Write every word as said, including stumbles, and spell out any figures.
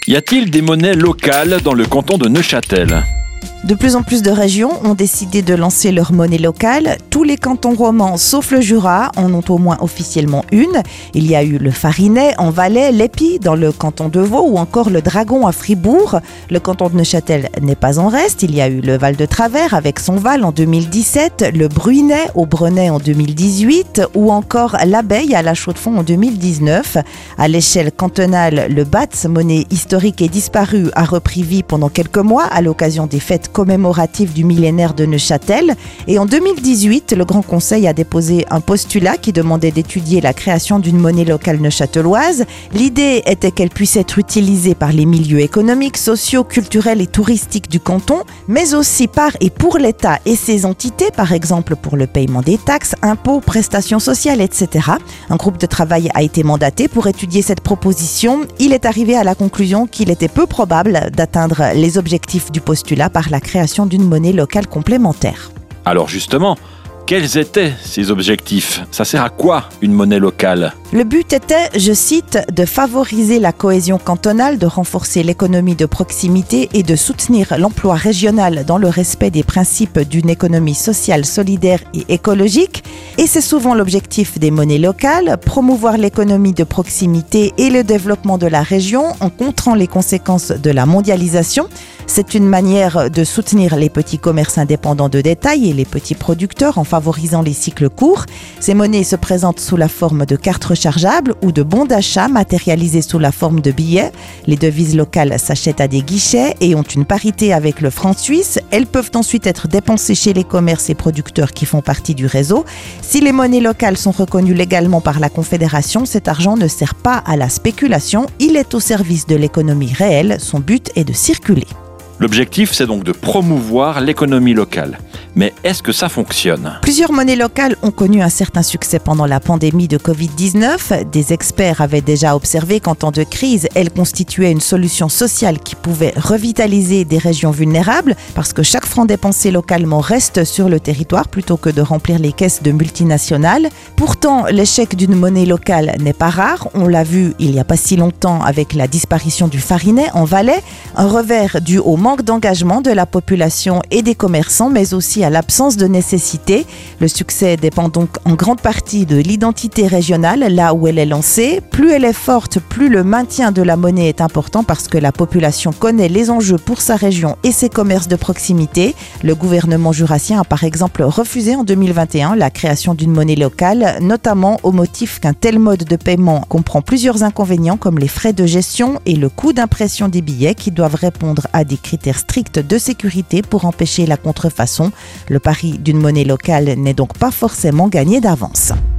Y a-t-il des monnaies locales dans le canton de Neuchâtel ? De plus en plus de régions ont décidé de lancer leur monnaie locale. Tous les cantons romans, sauf le Jura, en ont au moins officiellement une. Il y a eu le Farinet en Valais, l'Épi dans le canton de Vaud ou encore le Dragon à Fribourg. Le canton de Neuchâtel n'est pas en reste. Il y a eu le Val de Travers avec son Val en deux mille dix-sept, le Bruinet au Brenay en deux mille dix-huit ou encore l'Abeille à la Chaux-de-Fonds en deux mille dix-neuf. À l'échelle cantonale, le B A T S, monnaie historique et disparue, a repris vie pendant quelques mois à l'occasion des fêtes commémorative du millénaire de Neuchâtel. Et en deux mille dix-huit, le Grand Conseil a déposé un postulat qui demandait d'étudier la création d'une monnaie locale neuchâteloise. L'idée était qu'elle puisse être utilisée par les milieux économiques, sociaux, culturels et touristiques du canton, mais aussi par et pour l'État et ses entités, par exemple pour le paiement des taxes, impôts, prestations sociales, et cetera. Un groupe de travail a été mandaté pour étudier cette proposition. Il est arrivé à la conclusion qu'il était peu probable d'atteindre les objectifs du postulat par la création d'une monnaie locale complémentaire. Alors justement, quels étaient ces objectifs ? Ça sert à quoi une monnaie locale ? Le but était, je cite, de favoriser la cohésion cantonale, de renforcer l'économie de proximité et de soutenir l'emploi régional dans le respect des principes d'une économie sociale, solidaire et écologique. Et c'est souvent l'objectif des monnaies locales, promouvoir l'économie de proximité et le développement de la région en contrant les conséquences de la mondialisation. C'est une manière de soutenir les petits commerces indépendants de détail et les petits producteurs en favorisant les cycles courts. Ces monnaies se présentent sous la forme de cartes rechargeables ou de bons d'achat matérialisés sous la forme de billets. Les devises locales s'achètent à des guichets et ont une parité avec le franc suisse. Elles peuvent ensuite être dépensées chez les commerces et producteurs qui font partie du réseau. Si les monnaies locales sont reconnues légalement par la Confédération, cet argent ne sert pas à la spéculation. Il est au service de l'économie réelle. Son but est de circuler. L'objectif, c'est donc de promouvoir l'économie locale. Mais est-ce que ça fonctionne ? Plusieurs monnaies locales ont connu un certain succès pendant la pandémie de covid dix-neuf. Des experts avaient déjà observé qu'en temps de crise, elles constituaient une solution sociale qui pouvait revitaliser des régions vulnérables parce que chaque franc dépensé localement reste sur le territoire plutôt que de remplir les caisses de multinationales. Pourtant, l'échec d'une monnaie locale n'est pas rare. On l'a vu il n'y a pas si longtemps avec la disparition du Farinet en Valais, un revers dû au manque d'engagement de la population et des commerçants, mais aussi à l'absence de nécessité. Le succès dépend donc en grande partie de l'identité régionale, là où elle est lancée. Plus elle est forte, plus le maintien de la monnaie est important parce que la population connaît les enjeux pour sa région et ses commerces de proximité. Le gouvernement jurassien a par exemple refusé en deux mille vingt et un la création d'une monnaie locale, notamment au motif qu'un tel mode de paiement comprend plusieurs inconvénients comme les frais de gestion et le coût d'impression des billets qui doivent répondre à des critères stricts de sécurité pour empêcher la contrefaçon. Le pari d'une monnaie locale n'est donc pas forcément gagné d'avance.